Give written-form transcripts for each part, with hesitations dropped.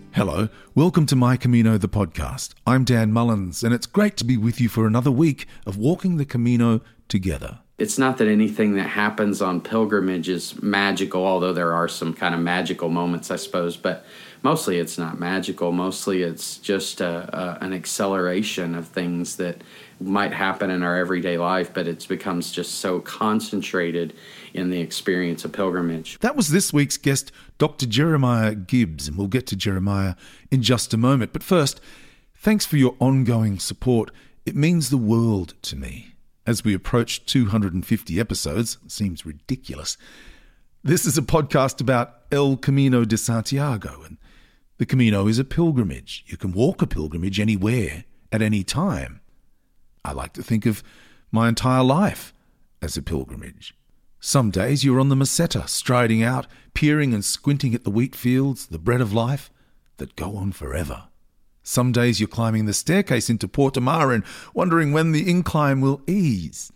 Hello, welcome to My Camino, the podcast. I'm Dan Mullins, and it's great to be with you for another week of walking the Camino together. It's not that anything that happens on pilgrimage is magical, although there are some kind of magical moments, I suppose, but mostly it's not magical. Mostly it's just an acceleration of things that might happen in our everyday life, but it becomes just so concentrated in the experience of pilgrimage. That was this week's guest, Dr. Jeremiah Gibbs, and we'll get to Jeremiah in just a moment. But first, thanks for your ongoing support. It means the world to me. As we approach 250 episodes, it seems ridiculous. This is a podcast about El Camino de Santiago, and the Camino is a pilgrimage. You can walk a pilgrimage anywhere, at any time. I like to think of my entire life as a pilgrimage. Some days you're on the Meseta, striding out, peering and squinting at the wheat fields, the bread of life that go on forever. Some days you're climbing the staircase into Portimao and wondering when the incline will ease.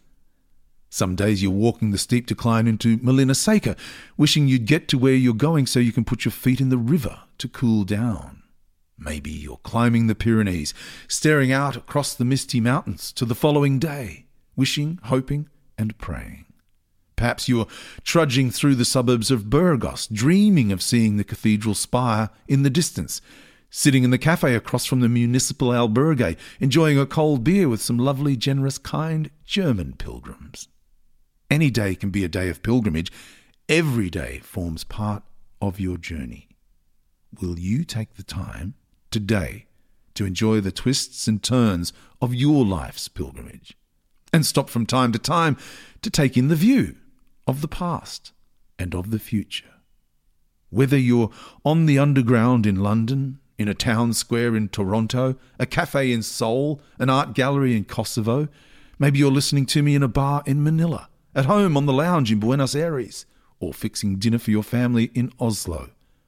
Some days you're walking the steep decline into Molina Seca, wishing you'd get to where you're going so you can put your feet in the river to cool down. Maybe you're climbing the Pyrenees, staring out across the misty mountains to the following day, wishing, hoping, and praying. Perhaps you're trudging through the suburbs of Burgos, dreaming of seeing the cathedral spire in the distance, sitting in the cafe across from the municipal albergue, enjoying a cold beer with some lovely, generous, kind German pilgrims. Any day can be a day of pilgrimage. Every day forms part of your journey. Will you take the time today to enjoy the twists and turns of your life's pilgrimage, and stop from time to time to take in the view of the past and of the future? Whether you're on the underground in London, in a town square in Toronto, a cafe in Seoul, an art gallery in Kosovo, maybe you're listening to me in a bar in Manila, at home on the lounge in Buenos Aires, or fixing dinner for your family in Oslo.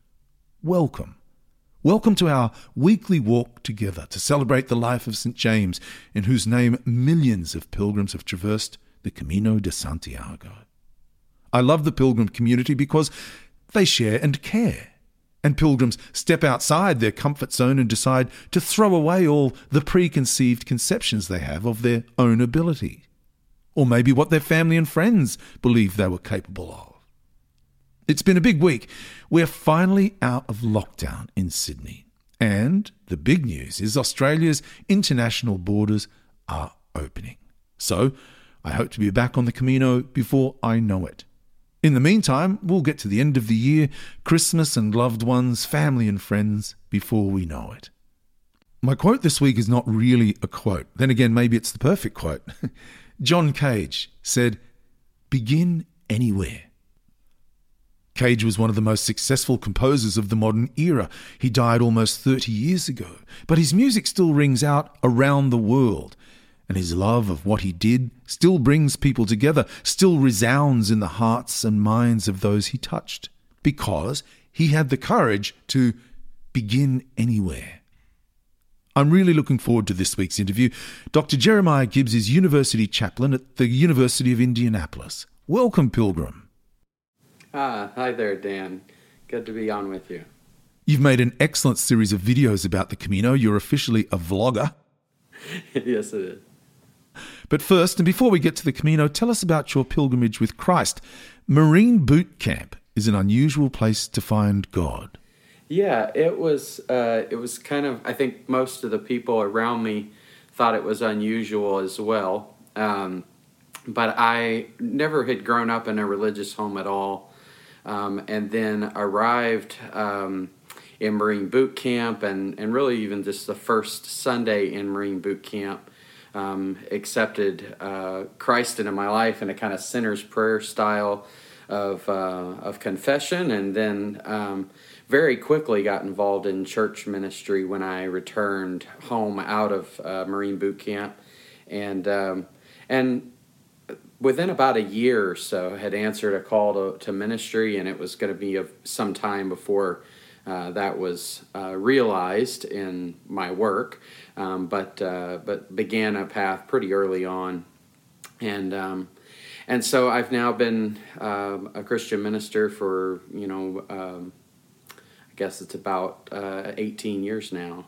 Welcome. Welcome to our weekly walk together to celebrate the life of St. James, in whose name millions of pilgrims have traversed the Camino de Santiago. I love the pilgrim community because they share and care. And pilgrims step outside their comfort zone and decide to throw away all the preconceived conceptions they have of their own ability, or maybe what their family and friends believe they were capable of. It's been a big week. We're finally out of lockdown in Sydney. And the big news is Australia's international borders are opening. So I hope to be back on the Camino before I know it. In the meantime, we'll get to the end of the year, Christmas and loved ones, family and friends, before we know it. My quote this week is not really a quote. Then again, maybe it's the perfect quote. John Cage said, "Begin anywhere." Cage was one of the most successful composers of the modern era. He died almost 30 years ago, but his music still rings out around the world, and his love of what he did still brings people together, still resounds in the hearts and minds of those he touched, because he had the courage to begin anywhere. I'm really looking forward to this week's interview. Dr. Jeremiah Gibbs is University Chaplain at the University of Indianapolis. Welcome, Pilgrim. Hi there, Dan. Good to be on with you. You've made an excellent series of videos about the Camino. You're officially a vlogger. Yes, it is. But first, and before we get to the Camino, tell us about your pilgrimage with Christ. Marine Boot Camp is an unusual place to find God. Yeah, it was kind of, I think most of the people around me thought it was unusual as well. But I never had grown up in a religious home at all. And then arrived in Marine Boot Camp, and really even just the first Sunday in Marine Boot Camp, accepted Christ into my life in a kind of sinner's prayer style of confession, and then very quickly got involved in church ministry when I returned home out of Marine Boot Camp, and within about a year or so, had answered a call to ministry, and it was going to be some time before that was realized in my work, but began a path pretty early on, and so I've now been a Christian minister for guess it's about 18 years now.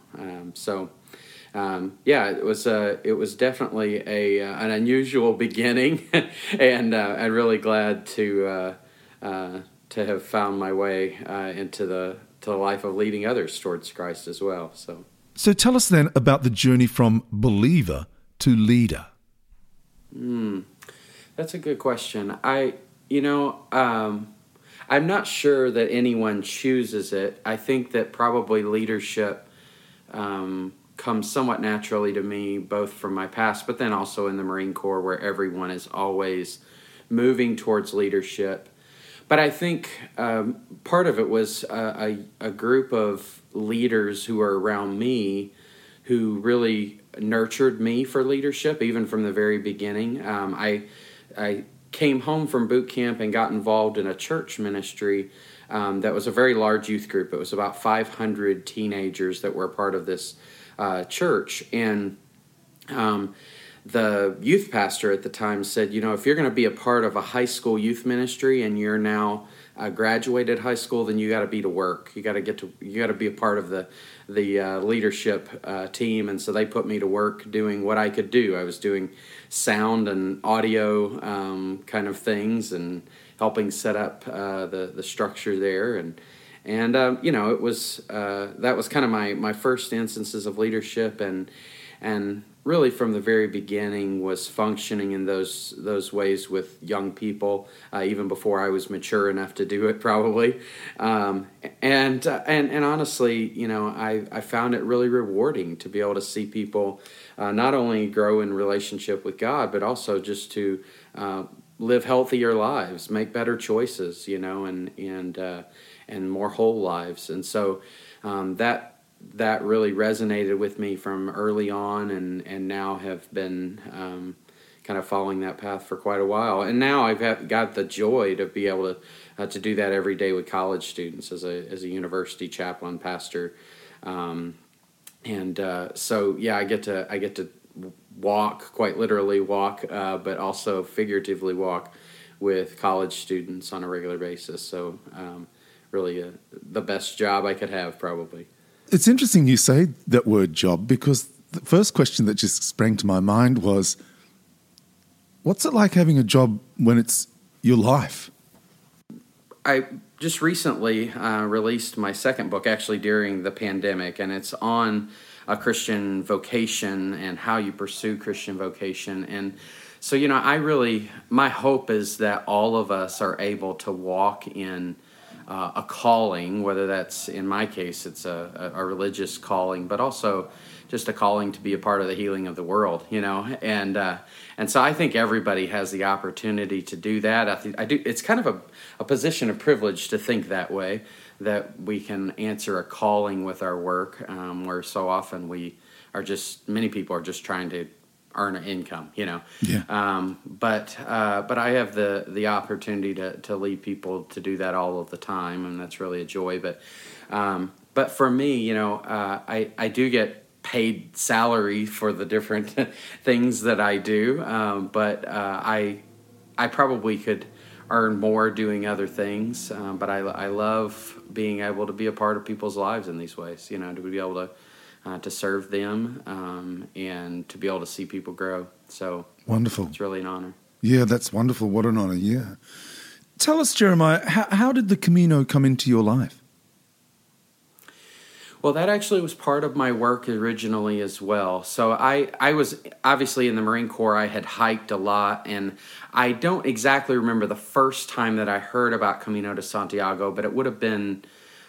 Yeah, it was definitely an unusual beginning, and I'm really glad to have found my way into the life of leading others towards Christ as well. So tell us then about the journey from believer to leader. That's a good question. I'm not sure that anyone chooses it. I think that probably leadership comes somewhat naturally to me, both from my past, but then also in the Marine Corps, where everyone is always moving towards leadership. But I think part of it was a group of leaders who were around me who really nurtured me for leadership, even from the very beginning. I came home from boot camp and got involved in a church ministry that was a very large youth group. It was about 500 teenagers that were part of this church. And the youth pastor at the time said, if you're going to be a part of a high school youth ministry and you're now graduated high school, then you got to be to work. You got to be a part of the leadership team. And so they put me to work doing what I could do. I was doing sound and audio kind of things and helping set up the structure there. And it was that was kind of my first instances of leadership, and really from the very beginning was functioning in those ways with young people, even before I was mature enough to do it, probably. And honestly, I found it really rewarding to be able to see people not only grow in relationship with God, but also just to live healthier lives, make better choices, and more whole lives. And so that really resonated with me from early on, and now have been kind of following that path for quite a while. And now I've got the joy to be able to do that every day with college students as a university chaplain pastor. So yeah, I get to walk, quite literally walk, but also figuratively walk with college students on a regular basis. So really the best job I could have, probably. It's interesting you say that word job, because the first question that just sprang to my mind was, what's it like having a job when it's your life? I just recently released my second book, actually during the pandemic, and it's on a Christian vocation and how you pursue Christian vocation. And so, my hope is that all of us are able to walk in a calling, whether that's, in my case, it's a religious calling, but also just a calling to be a part of the healing of the world, and so I think everybody has the opportunity to do that. I do. It's kind of a position of privilege to think that way, that we can answer a calling with our work, where so often many people are just trying to earn an income, Yeah. But I have the opportunity to lead people to do that all of the time, and that's really a joy. But for me, I do get paid salary for the different things that I do, but I probably could earn more doing other things. But I love being able to be a part of people's lives in these ways, to be able to serve them, and to be able to see people grow. So wonderful. It's really an honor. Yeah, that's wonderful. What an honor, yeah. Tell us, Jeremiah, how did the Camino come into your life? Well, that actually was part of my work originally as well. So I was obviously in the Marine Corps. I had hiked a lot, and I don't exactly remember the first time that I heard about Camino de Santiago, but it would have been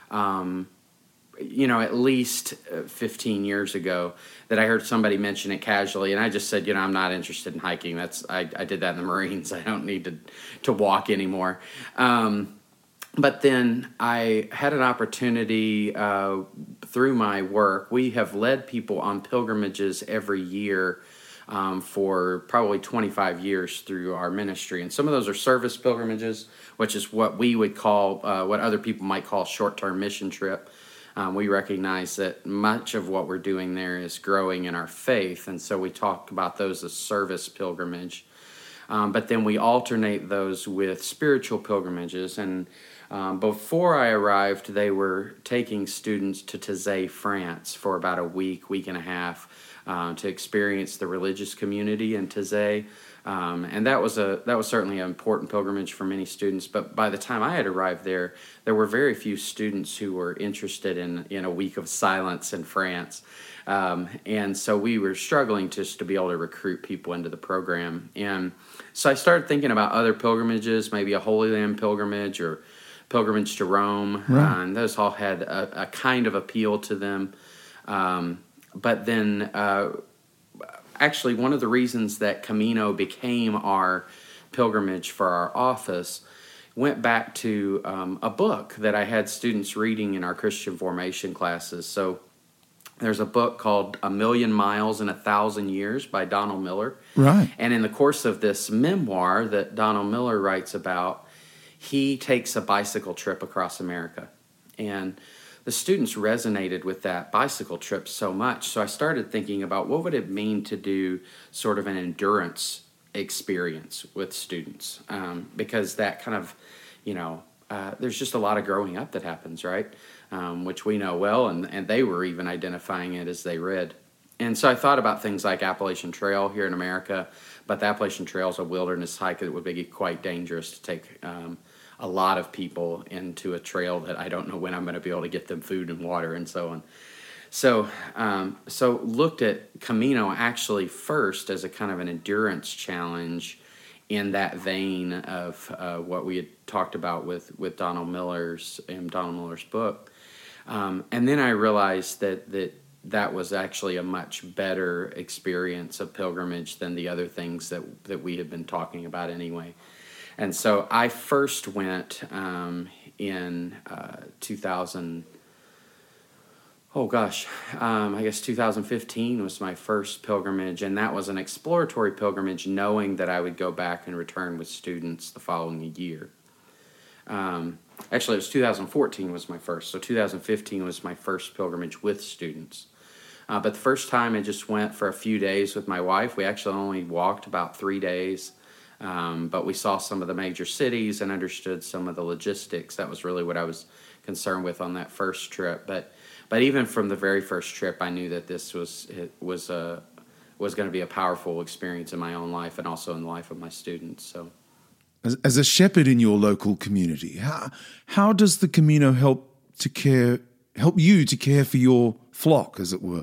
at least 15 years ago that I heard somebody mention it casually, and I just said, I'm not interested in hiking. I did that in the Marines. I don't need to walk anymore. But then I had an opportunity through my work. We have led people on pilgrimages every year for probably 25 years through our ministry. And some of those are service pilgrimages, which is what we would call, what other people might call short-term mission trip. We recognize that much of what we're doing there is growing in our faith, and so we talk about those as service pilgrimage. But then we alternate those with spiritual pilgrimages, and Before I arrived, they were taking students to Taizé, France for about a week and a half to experience the religious community in Taizé. And that was certainly an important pilgrimage for many students. But by the time I had arrived there were very few students who were interested in a week of silence in France. And so we were struggling just to be able to recruit people into the program. And so I started thinking about other pilgrimages, maybe a Holy Land pilgrimage or pilgrimage to Rome. Right. And those all had a kind of appeal to them. But then actually one of the reasons that Camino became our pilgrimage for our office went back to a book that I had students reading in our Christian formation classes. So there's a book called A Million Miles in 1,000 Years by Donald Miller. Right. And in the course of this memoir that Donald Miller writes about, he takes a bicycle trip across America. And the students resonated with that bicycle trip so much. So I started thinking about what would it mean to do sort of an endurance experience with students, because that kind of, there's just a lot of growing up that happens, right? Which we know well, and they were even identifying it as they read. And so I thought about things like Appalachian Trail here in America, but the Appalachian Trail is a wilderness hike that would be quite dangerous to take a lot of people into a trail that I don't know when I'm going to be able to get them food and water and so on. So looked at Camino actually first as a kind of an endurance challenge in that vein of what we had talked about with Donald Miller's book. And then I realized that was actually a much better experience of pilgrimage than the other things that we had been talking about anyway. And so I first went in 2000. I guess 2015 was my first pilgrimage, and that was an exploratory pilgrimage, knowing that I would go back and return with students the following year. Actually, it was 2014 was my first, so 2015 was my first pilgrimage with students. But the first time I just went for a few days with my wife. We actually only walked about 3 days. But we saw some of the major cities and understood some of the logistics. That was really what I was concerned with on that first trip. But even from the very first trip, I knew that this was going to be a powerful experience in my own life and also in the life of my students. So, as a shepherd in your local community, how does the Camino help you to care for your flock, as it were?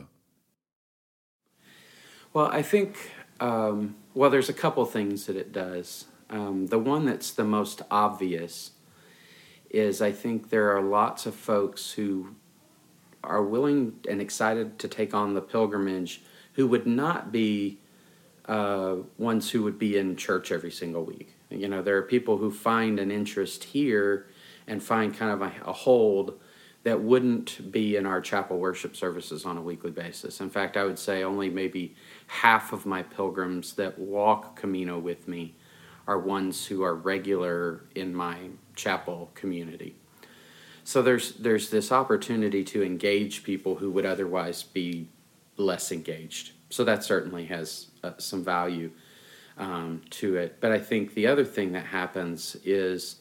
Well, I think. Well, there's a couple things that it does. The one that's the most obvious is I think there are lots of folks who are willing and excited to take on the pilgrimage who would not be ones who would be in church every single week. There are people who find an interest here and find kind of a hold that wouldn't be in our chapel worship services on a weekly basis. In fact, I would say only maybe half of my pilgrims that walk Camino with me are ones who are regular in my chapel community. So there's this opportunity to engage people who would otherwise be less engaged. So that certainly has some value to it. But I think the other thing that happens is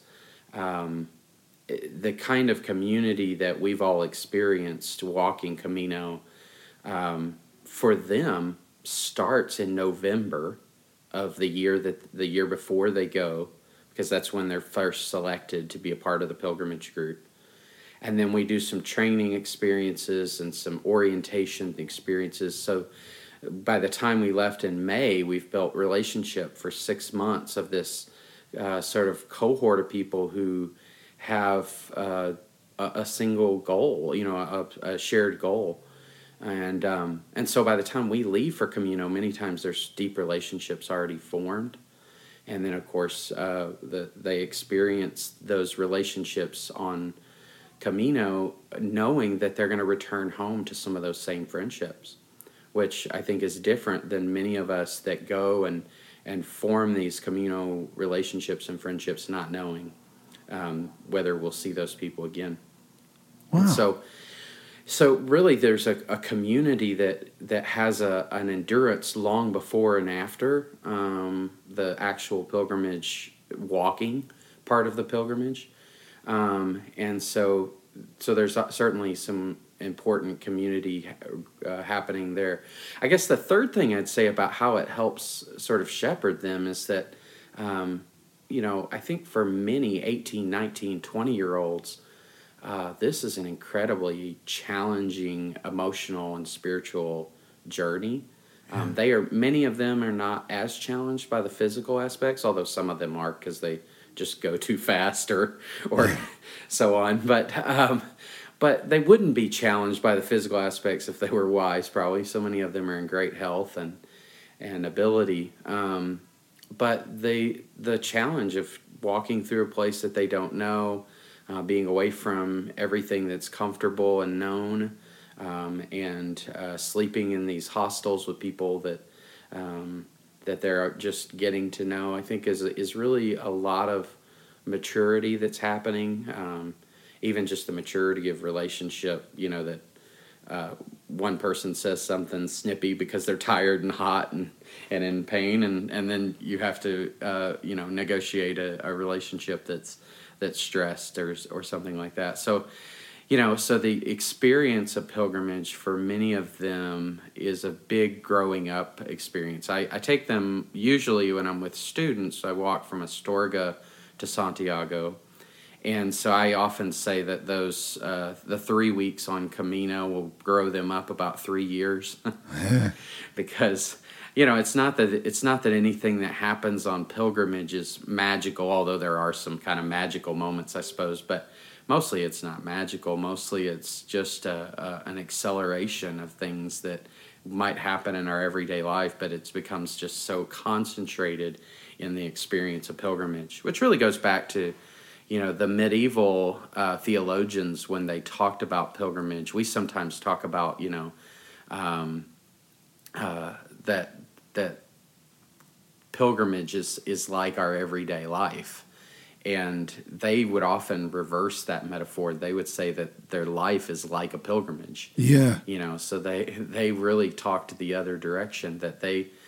the kind of community that we've all experienced walking Camino, for them starts in November of the year before they go, because that's when they're first selected to be a part of the pilgrimage group. And then we do some training experiences and some orientation experiences. So by the time we left in May, we've built relationship for 6 months of this sort of cohort of people who have a single goal, a shared goal. And so by the time we leave for Camino, many times there's deep relationships already formed. And then, of course, they experience those relationships on Camino knowing that they're going to return home to some of those same friendships, which I think is different than many of us that go and form these Camino relationships and friendships not knowing whether we'll see those people again. Wow. So really there's a community that has an endurance long before and after the actual pilgrimage walking part of the pilgrimage. And so there's certainly some important community happening there. I guess the third thing I'd say about how it helps sort of shepherd them is that, I think for many 18, 19, 20-year-olds, this is an incredibly challenging emotional and spiritual journey. Many of them are not as challenged by the physical aspects, although some of them are because they just go too fast or so on. But they wouldn't be challenged by the physical aspects if they were wise. Probably so many of them are in great health and ability. But the challenge of walking through a place that they don't know, being away from everything that's comfortable and known, and sleeping in these hostels with people that they're just getting to know, I think is really a lot of maturity that's happening. Even just the maturity of relationship, that one person says something snippy because they're tired and hot and in pain, and then you have to negotiate a relationship that's stressed or something like that. So so the experience of pilgrimage for many of them is a big growing up experience. I take them usually when I'm with students. I walk from Astorga to Santiago. And so I often say that those the 3 weeks on Camino will grow them up about 3 years, because it's not that anything that happens on pilgrimage is magical, although there are some kind of magical moments, I suppose. But mostly it's not magical. Mostly it's just an acceleration of things that might happen in our everyday life, but it becomes just so concentrated in the experience of pilgrimage, which really goes back to the medieval theologians. When they talked about pilgrimage, we sometimes talk about that pilgrimage is like our everyday life, and they would often reverse that metaphor. They would say that their life is like a pilgrimage. Yeah, So they really talked the other direction. That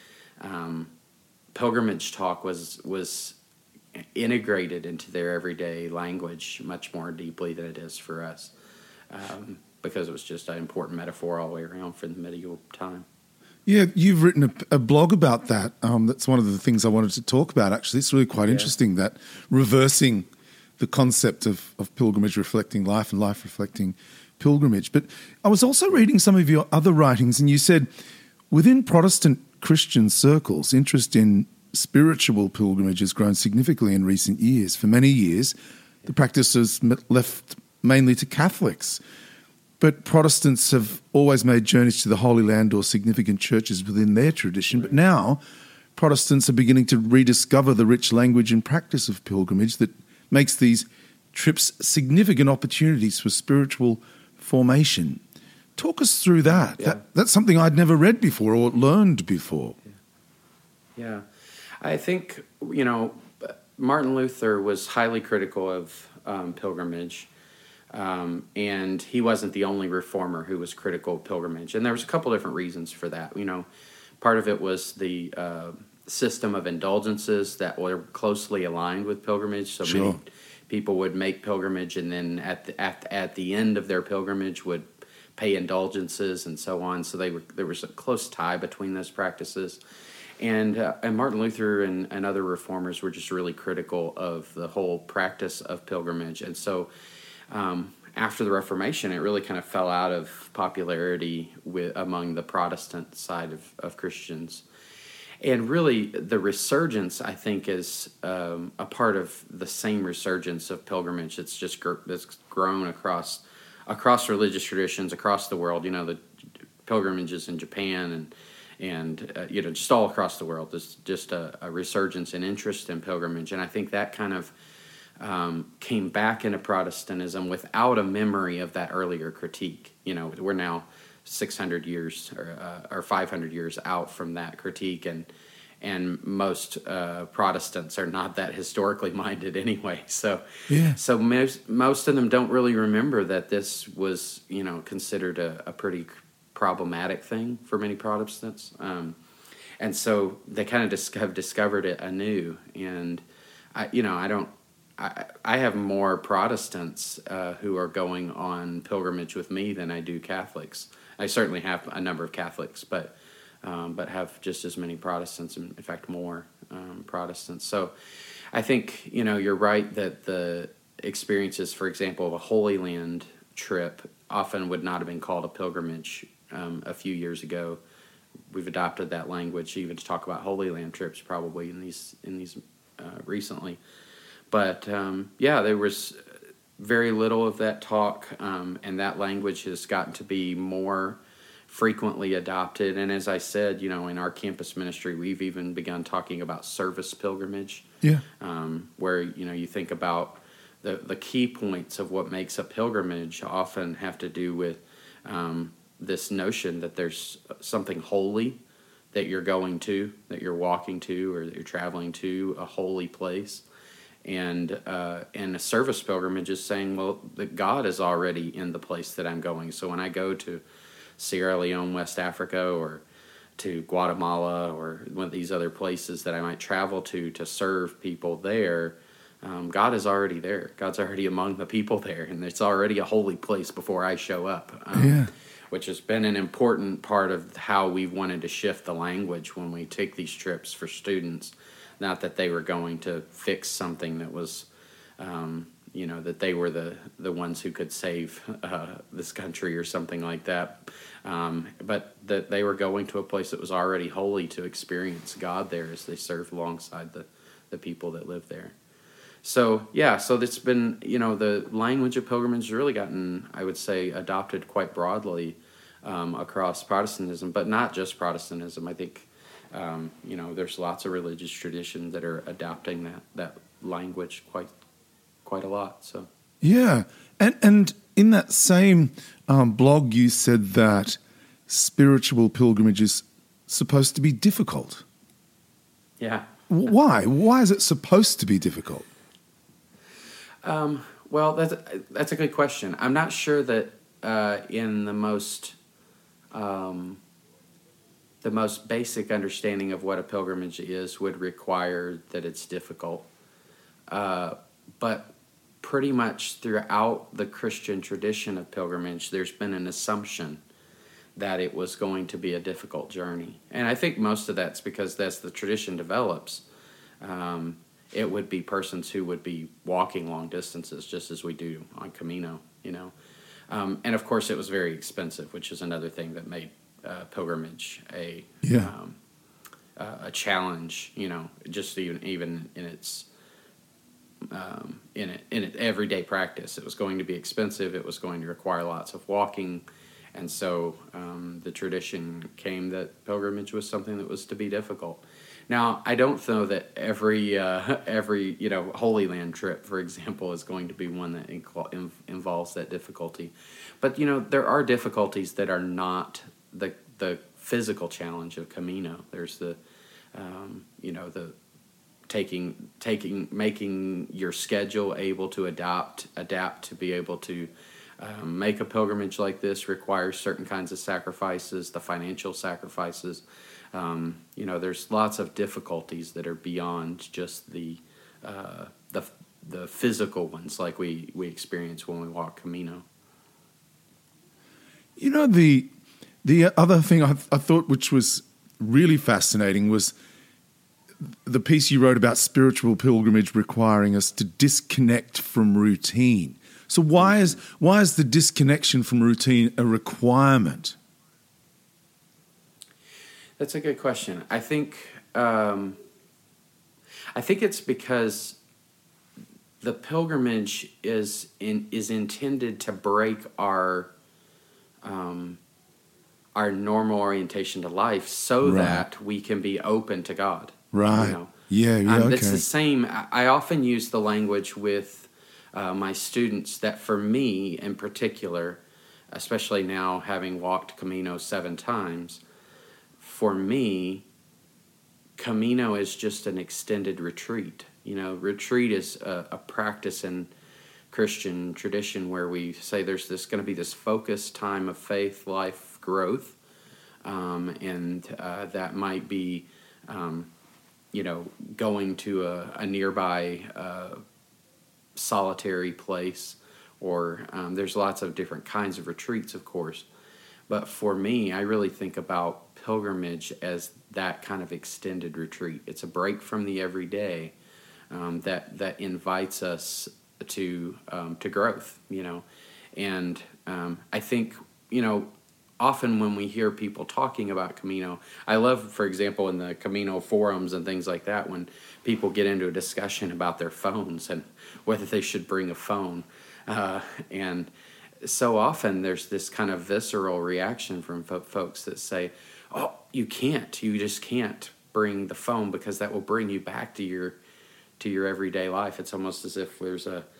pilgrimage talk was integrated into their everyday language much more deeply than it is for us, because it was just an important metaphor all the way around for the medieval time. Yeah, you've written a blog about that. That's one of the things I wanted to talk about, actually. It's really quite interesting, that reversing the concept of pilgrimage reflecting life and life reflecting pilgrimage. But I was also reading some of your other writings, and you said within Protestant Christian circles, interest in spiritual pilgrimage has grown significantly in recent years. For many years, the practice was left mainly to Catholics, but Protestants have always made journeys to the Holy Land or significant churches within their tradition. But now Protestants are beginning to rediscover the rich language and practice of pilgrimage that makes these trips significant opportunities for spiritual formation. Talk us through that. Yeah. That's something I'd never read before or learned before. Yeah. I think, Martin Luther was highly critical of pilgrimage, and he wasn't the only reformer who was critical of pilgrimage. And there was a couple different reasons for that. Part of it was the system of indulgences that were closely aligned with pilgrimage. So Sure. many people would make pilgrimage, and then at the end of their pilgrimage would pay indulgences and so on. So there was a close tie between those practices. And Martin Luther and other reformers were just really critical of the whole practice of pilgrimage. And so after the Reformation, it really kind of fell out of popularity among the Protestant side of Christians. And really, the resurgence, I think, is a part of the same resurgence of pilgrimage. It's just it's grown across religious traditions across the world. The pilgrimages in Japan and just all across the world. There's just a resurgence in interest in pilgrimage, and I think that kind of came back into Protestantism without a memory of that earlier critique. We're now 600 years or 500 years out from that critique, and most Protestants are not that historically minded anyway. So most of them don't really remember that this was considered a pretty problematic thing for many Protestants, and so they kind of have discovered it anew. And I don't I have more Protestants who are going on pilgrimage with me than I do Catholics. I certainly have a number of Catholics, but have just as many Protestants, in fact, more Protestants. So I think, you're right that the experiences, for example, of a Holy Land trip often would not have been called a pilgrimage a few years ago. We've adopted that language even to talk about Holy Land trips probably in these recently. But there was very little of that talk, and that language has gotten to be more frequently adopted. And as I said, in our campus ministry, we've even begun talking about service pilgrimage. Yeah. Where, you think about the key points of what makes a pilgrimage often have to do with this notion that there's something holy that you're going to, that you're walking to, or that you're traveling to, a holy place. And a service pilgrimage is saying, well, that God is already in the place that I'm going. So when I go to Sierra Leone, West Africa, or to Guatemala, or one of these other places that I might travel to serve people there, God is already there. God's already among the people there, and it's already a holy place before I show up. Which has been an important part of how we wanted to shift the language when we take these trips for students. Not that they were going to fix something that was, that they were the ones who could save this country or something like that, but that they were going to a place that was already holy to experience God there as they serve alongside the people that live there. So that's been, the language of pilgrimage has really gotten, I would say, adopted quite broadly across Protestantism, but not just Protestantism. I think, there's lots of religious traditions that are adopting that language quite a lot. So yeah, and in that same blog, you said that spiritual pilgrimage is supposed to be difficult. Yeah. Why? Why is it supposed to be difficult? Well, that's a good question. I'm not sure that in the most basic understanding of what a pilgrimage is would require that it's difficult. But pretty much throughout the Christian tradition of pilgrimage, there's been an assumption that it was going to be a difficult journey. And I think most of that's because as the tradition develops, it would be persons who would be walking long distances just as we do on Camino, And of course it was very expensive, which is another thing that made pilgrimage a challenge, just even in its in everyday practice. It was going to be expensive. It was going to require lots of walking, and so the tradition came that pilgrimage was something that was to be difficult. Now, I don't know that every Holy Land trip, for example, is going to be one that involves that difficulty. But there are difficulties that are not the physical challenge of Camino. There's the making your schedule able to adapt to be able to make a pilgrimage like this requires certain kinds of sacrifices, the financial sacrifices. There's lots of difficulties that are beyond just the physical ones like we experience when we walk Camino. The other thing I thought which was really fascinating was the piece you wrote about spiritual pilgrimage requiring us to disconnect from routine. So why is the disconnection from routine a requirement? That's a good question. I think it's because the pilgrimage is intended to break our normal orientation to life, so that we can be open to God. Right. Okay. It's the same. I often use the language with my students that for me in particular, especially now having walked Camino 7 times, for me, Camino is just an extended retreat. Retreat is a practice in Christian tradition where we say there's going to be this focused time of faith, life, growth, and that might be going to a nearby solitary place, or there's lots of different kinds of retreats, of course. But for me, I really think about pilgrimage as that kind of extended retreat. It's a break from the everyday that invites us to growth, And I think, often when we hear people talking about Camino, I love, for example, in the Camino forums and things like that, when people get into a discussion about their phones and whether they should bring a phone. And so often there's this kind of visceral reaction from folks that say, oh, you just can't bring the phone because that will bring you back to your everyday life. It's almost as if there's a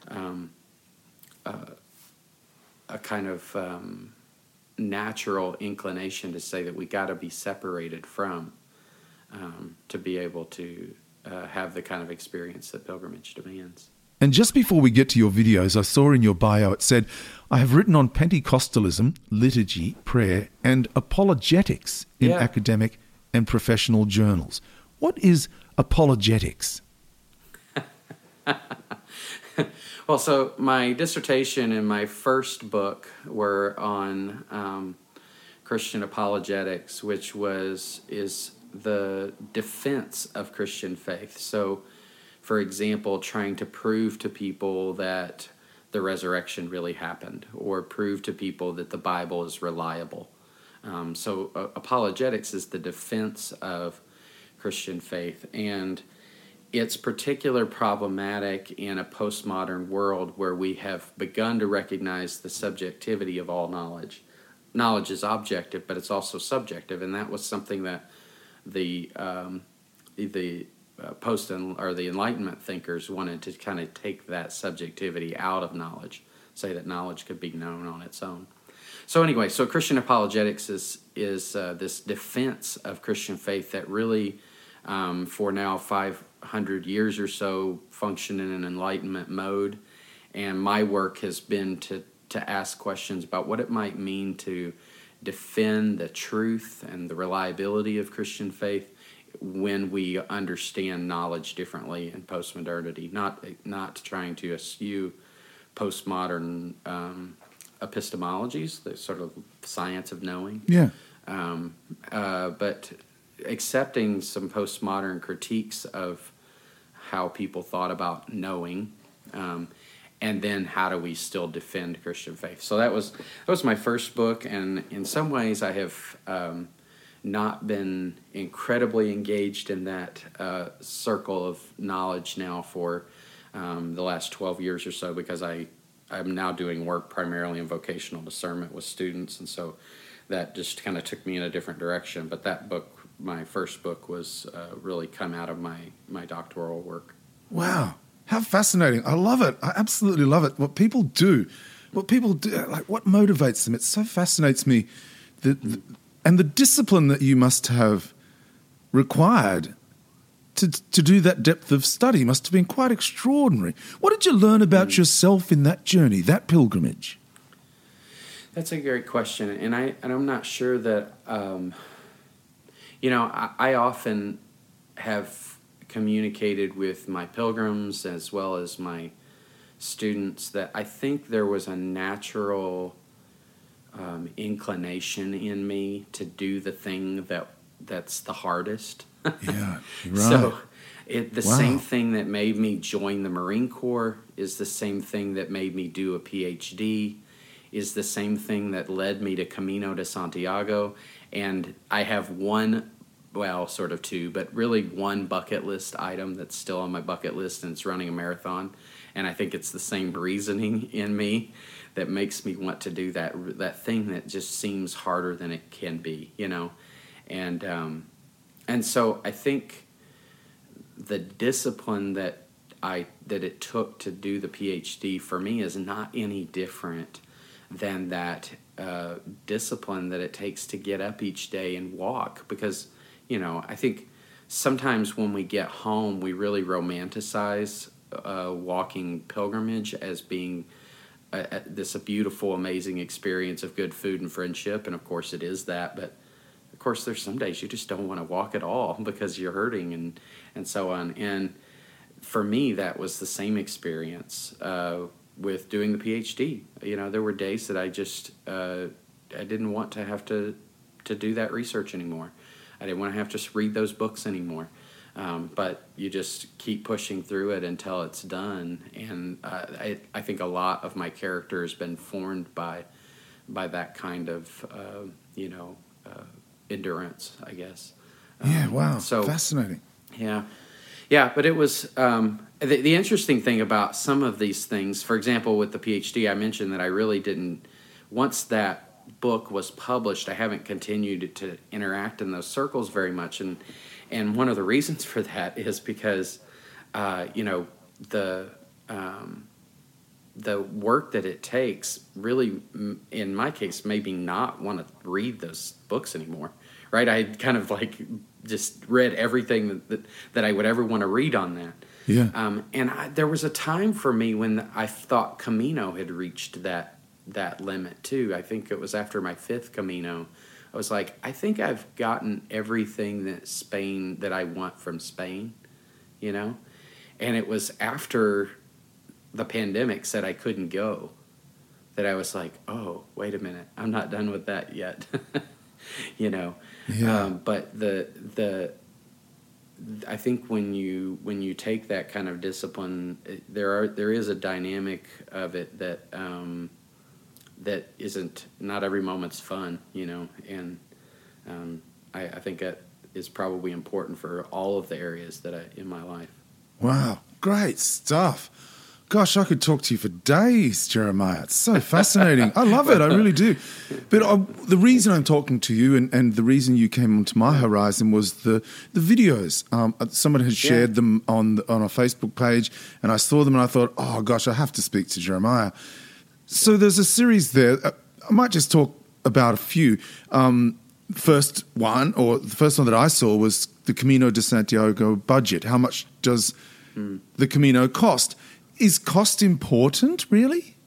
kind of natural inclination to say that we got to be separated from to be able to have the kind of experience that pilgrimage demands. And just before we get to your videos, I saw in your bio it said, I have written on Pentecostalism, liturgy, prayer, and apologetics in academic and professional journals. What is apologetics? Well, so my dissertation and my first book were on Christian apologetics, which is the defense of Christian faith. So, for example, trying to prove to people that the resurrection really happened, or prove to people that the Bible is reliable. So apologetics is the defense of Christian faith, and it's particularly problematic in a postmodern world where we have begun to recognize the subjectivity of all knowledge. Knowledge is objective, but it's also subjective, and that was something that the the Enlightenment thinkers wanted to kind of take that subjectivity out of knowledge, say that knowledge could be known on its own. So anyway, so Christian apologetics is this defense of Christian faith that really, for now 500 years or so, functioned in an Enlightenment mode. And my work has been to ask questions about what it might mean to defend the truth and the reliability of Christian faith when we understand knowledge differently in postmodernity, not trying to eschew postmodern epistemologies, the sort of science of knowing. Yeah. But accepting some postmodern critiques of how people thought about knowing, and then how do we still defend Christian faith. So that was my first book, and in some ways I have not been incredibly engaged in that circle of knowledge now for the last 12 years or so, because I'm now doing work primarily in vocational discernment with students, and so that just kind of took me in a different direction. But that book, my first book, was really come out of my doctoral work. Wow, how fascinating. I love it. I absolutely love it. What people do, like what motivates them. It so fascinates me. And the discipline that you must have required to do that depth of study must have been quite extraordinary. What did you learn about yourself in that journey, that pilgrimage? That's a great question, and I'm not sure that I often have communicated with my pilgrims as well as my students that I think there was a natural inclination in me to do the thing that's the hardest. Yeah, right. So same thing that made me join the Marine Corps is the same thing that made me do a PhD, is the same thing that led me to Camino de Santiago. And I have sort of two, but really one bucket list item that's still on my bucket list, and it's running a marathon. And I think it's the same reasoning in me that makes me want to do that thing that just seems harder than it can be, And so I think the discipline that it took to do the PhD for me is not any different than that discipline that it takes to get up each day and walk. Because, I think sometimes when we get home, we really romanticize walking pilgrimage as being this beautiful, amazing experience of good food and friendship, and of course it is that, but of course there's some days you just don't want to walk at all because you're hurting and so on. And for me, that was the same experience with doing the PhD. There were days that I just I didn't want to have to do that research anymore. I didn't want to have to read those books anymore. But you just keep pushing through it until it's done. And I think a lot of my character has been formed by that kind of endurance, I guess. Yeah, wow, so fascinating. Yeah, but it was the interesting thing about some of these things. For example, with the PhD, I mentioned that I really didn't. Once that book was published, I haven't continued to interact in those circles very much, and one of the reasons for that is because the work that it takes really, in my case, made me not want to read those books anymore. Right? I had kind of just read everything that I would ever want to read on that. Yeah. There was a time for me when I thought Camino had reached that limit too. I think it was after my 5th Camino. I was like, I think I've gotten everything that I want from Spain, And it was after the pandemic said I couldn't go that I was like, oh, wait a minute, I'm not done with that yet. Yeah. But I think when you take that kind of discipline, there is a dynamic of it that that isn't, not every moment's fun, and I think that is probably important for all of the areas in my life. Wow, great stuff. Gosh, I could talk to you for days, Jeremiah. It's so fascinating. I love it. I really do. But the reason I'm talking to you and the reason you came onto my horizon was the videos. Someone had shared them on a Facebook page, and I saw them and I thought, oh, gosh, I have to speak to Jeremiah. So there's a series there. I might just talk about a few. The first one that I saw was the Camino de Santiago budget. How much does the Camino cost? Is cost important, really?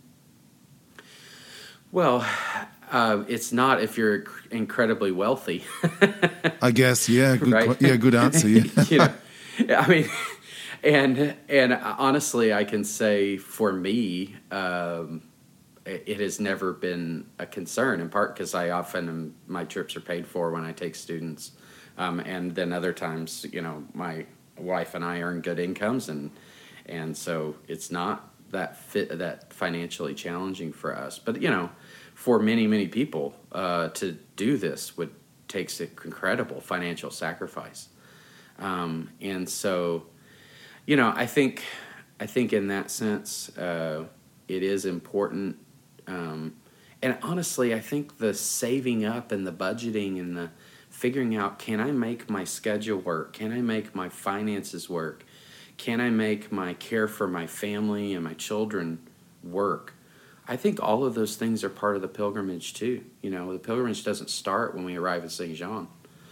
Well, it's not if you're incredibly wealthy. I guess, yeah. Good, right? Good answer. Yeah. I mean, and honestly, I can say for me, it has never been a concern. In part because my trips are paid for when I take students, and then other times, my wife and I earn good incomes and so it's not that financially challenging for us. But, for many, many people, to do this takes an incredible financial sacrifice. And so, I think in that sense, it is important. And honestly, I think the saving up and the budgeting and the figuring out, can I make my schedule work? Can I make my finances work? Can I make my care for my family and my children work? I think all of those things are part of the pilgrimage too. The pilgrimage doesn't start when we arrive at St. Jean.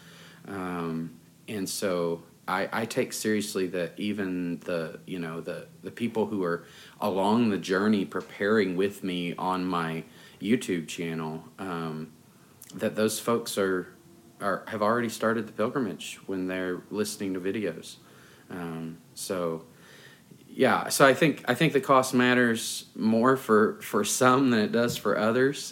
And so I take seriously that even the people who are along the journey preparing with me on my YouTube channel, that those folks have already started the pilgrimage when they're listening to videos. So I think the cost matters more for some than it does for others.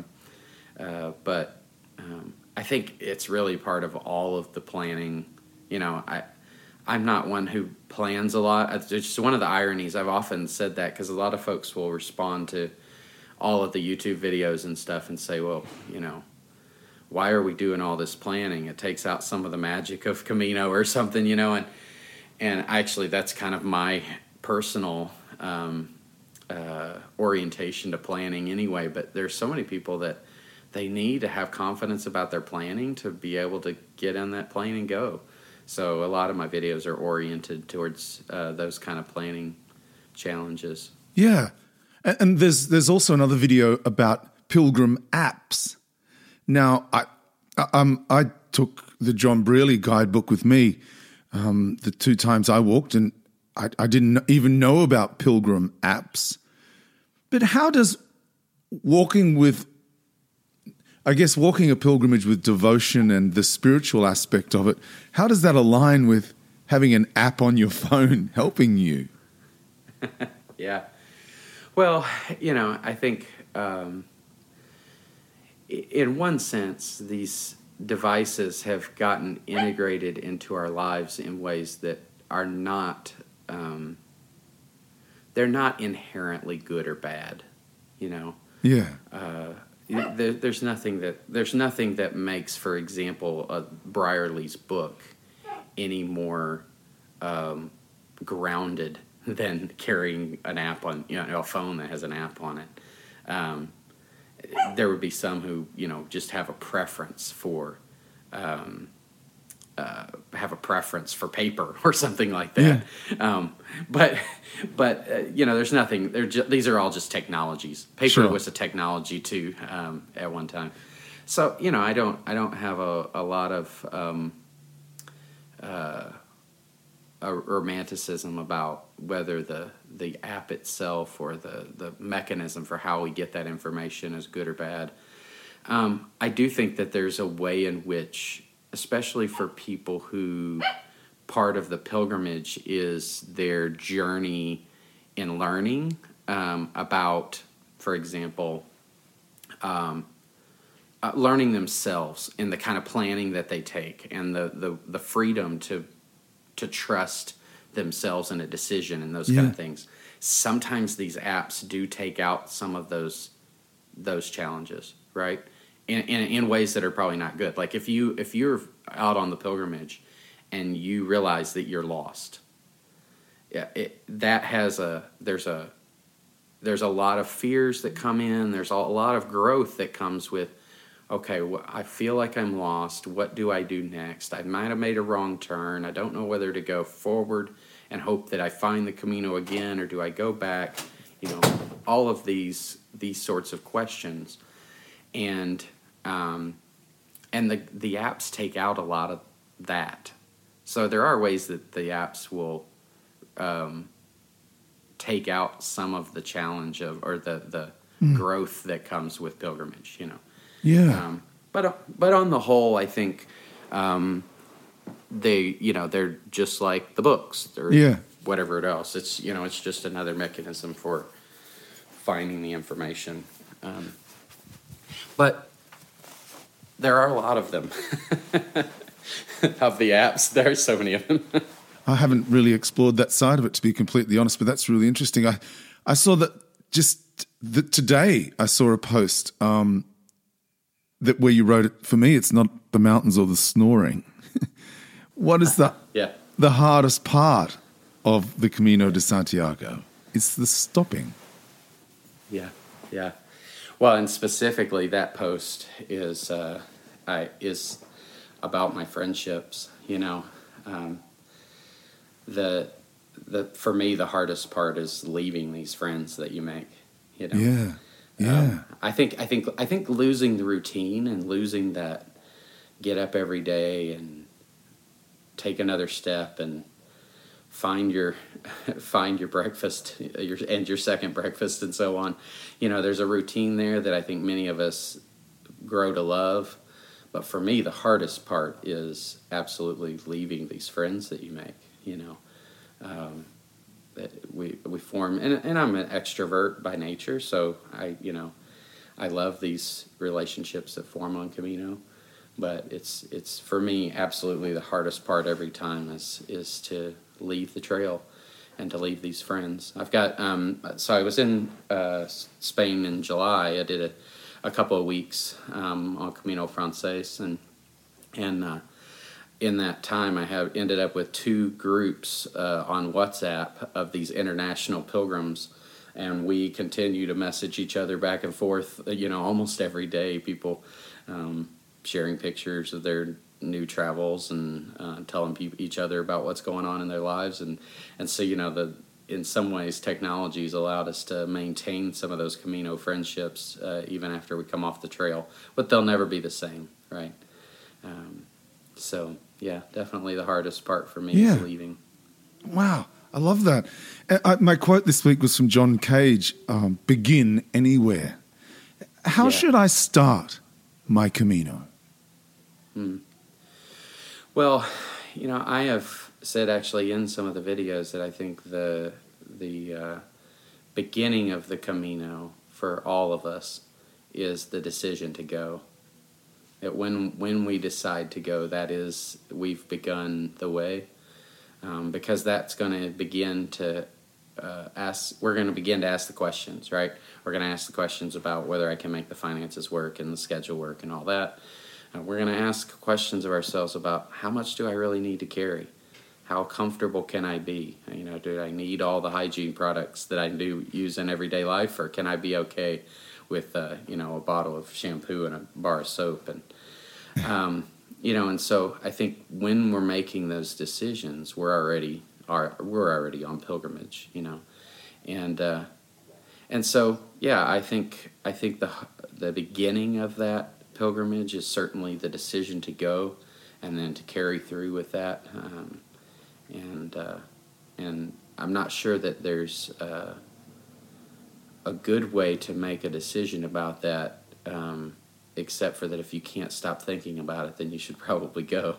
But I think it's really part of all of the planning. I'm not one who plans a lot. It's just one of the ironies. I've often said that because a lot of folks will respond to all of the YouTube videos and stuff and say, well, why are we doing all this planning? It takes out some of the magic of Camino or something, and actually that's kind of my personal orientation to planning anyway. But there's so many people that they need to have confidence about their planning to be able to get on that plane and go. So a lot of my videos are oriented towards those kind of planning challenges. Yeah. And there's also another video about pilgrim apps. Now, I took the John Brearley guidebook with me the 2 times I walked, and I didn't even know about pilgrim apps. But how does walking a pilgrimage with devotion and the spiritual aspect of it, how does that align with having an app on your phone helping you. Yeah. Well, I think in one sense, these devices have gotten integrated into our lives in ways that are not, they're not inherently good or bad, Yeah. There's nothing that makes, for example, Brierley's book any more grounded than carrying an app on, a phone that has an app on it. There would be some who, just have a preference for paper or something like that. Yeah. But there's nothing. These are all just technologies. Paper was a technology too at one time. So I don't have a lot of a romanticism about whether the app itself or the mechanism for how we get that information is good or bad. I do think that there's a way in which, especially for people who part of the pilgrimage is their journey in learning about, for example, learning themselves in the kind of planning that they take and the freedom to trust themselves in a decision and those kind of things. Sometimes these apps do take out some of those challenges, right? In ways that are probably not good. Like if you're out on the pilgrimage and you realize that you're lost, there's a lot of fears that come in. There's a lot of growth that comes with, okay, I feel like I'm lost. What do I do next? I might have made a wrong turn. I don't know whether to go forward and hope that I find the Camino again, or do I go back? All of these sorts of questions, and the apps take out a lot of that. So there are ways that the apps will take out some of the challenge or the growth that comes with pilgrimage. Yeah. But on the whole, I think they're just like the books or whatever else. It's it's just another mechanism for finding the information. But there are a lot of them. Of the apps, there are so many of them. I haven't really explored that side of it, to be completely honest, but that's really interesting. I saw that today I saw a post that where you wrote it, for me, it's not the mountains or the snoring. What is the hardest part of the Camino de Santiago? It's the stopping. Yeah. Well, and specifically that post is about my friendships. For me, the hardest part is leaving these friends that you make. Yeah. I think losing the routine and losing that get up every day and take another step and find your breakfast, your second breakfast, and so on. There's a routine there that I think many of us grow to love. But for me, the hardest part is absolutely leaving these friends that you make. That we form, and I'm an extrovert by nature, so I love these relationships that form on Camino. But it's for me absolutely the hardest part every time is to leave the trail and to leave these friends. I've got so I was in Spain in July. I did a couple of weeks on Camino Frances, and in that time I have ended up with two groups on WhatsApp of these international pilgrims, and we continue to message each other back and forth, almost every day. People sharing pictures of their new travels and telling each other about what's going on in their lives, and so in some ways technology has allowed us to maintain some of those Camino friendships even after we come off the trail, but they'll never be the same, right? So yeah, definitely the hardest part for me is leaving. Wow, I love that. My quote this week was from John Cage, begin anywhere. How should I start my Camino? Well, I have said actually in some of the videos that I think the beginning of the Camino for all of us is the decision to go. That when we decide to go, that is, we've begun the way, because that's going to begin to we're going to begin to ask the questions, right? We're going to ask the questions about whether I can make the finances work and the schedule work and all that. We're going to ask questions of ourselves about how much do I really need to carry? How comfortable can I be? Do I need all the hygiene products that I do use in everyday life, or can I be okay with a bottle of shampoo and a bar of soap? And and so I think when we're making those decisions, we're already on pilgrimage, and so I think the beginning of that pilgrimage is certainly the decision to go, and then to carry through with that. And I'm not sure that there's a good way to make a decision about that, except for that if you can't stop thinking about it, then you should probably go.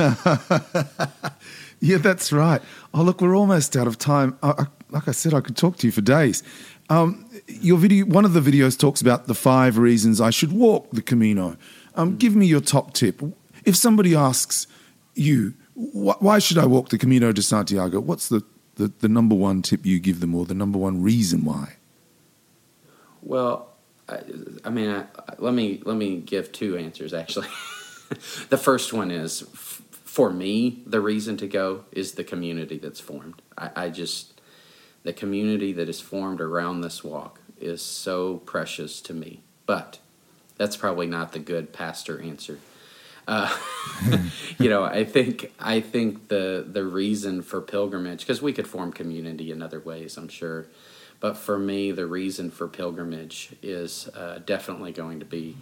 Yeah, that's right. Oh, look, we're almost out of time. Like I said, I could talk to you for days. Your video, one of the videos talks about the 5 reasons I should walk the Camino. Give me your top tip. If somebody asks you, why should I walk the Camino de Santiago? What's the number one tip you give them, or the number one reason why? Well, let me give 2 answers, actually. The first one is, for me, the reason to go is the community that's formed. The community that is formed around this walk is so precious to me. But that's probably not the good pastor answer. I think the reason for pilgrimage, because we could form community in other ways, I'm sure, but for me, the reason for pilgrimage is definitely going to be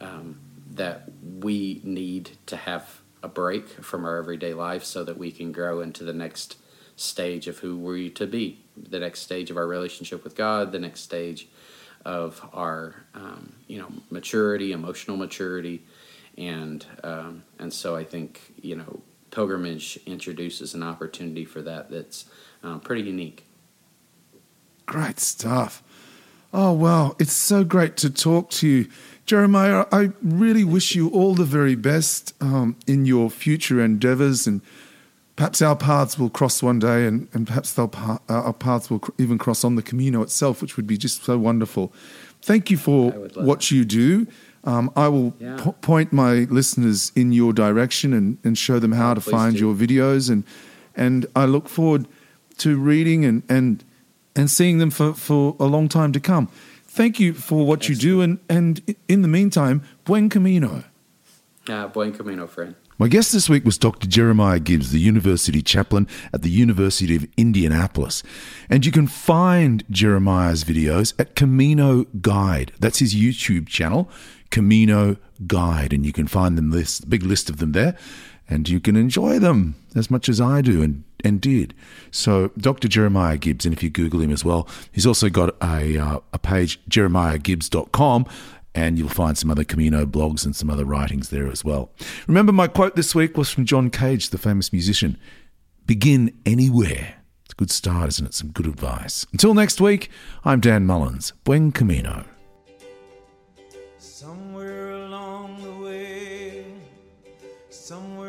that we need to have a break from our everyday life so that we can grow into the next stage of who we're to be, the next stage of our relationship with God, the next stage of our maturity, emotional maturity. And so I think, pilgrimage introduces an opportunity for that's pretty unique. Great stuff. Oh, wow. It's so great to talk to you. Jeremiah, I really wish you all the very best in your future endeavors, and perhaps our paths will cross one day, and perhaps our paths will even cross on the Camino itself, which would be just so wonderful. Thank you for what you do. I will point my listeners in your direction and show them how to find your videos, and I look forward to reading and seeing them for a long time to come. Thank you for what you do, and in the meantime, buen camino. Buen camino, friend. My guest this week was Dr. Jeremiah Gibbs, the University Chaplain at the University of Indianapolis. And you can find Jeremiah's videos at Camino Guide. That's his YouTube channel, Camino Guide. And you can find them, this big list of them there. And you can enjoy them as much as I do and did. So Dr. Jeremiah Gibbs, and if you Google him as well, he's also got a page, jeremiahgibbs.com, and you'll find some other Camino blogs and some other writings there as well. Remember, my quote this week was from John Cage, the famous musician. Begin anywhere. It's a good start, isn't it? Some good advice. Until next week, I'm Dan Mullins. Buen Camino. Somewhere along the way, somewhere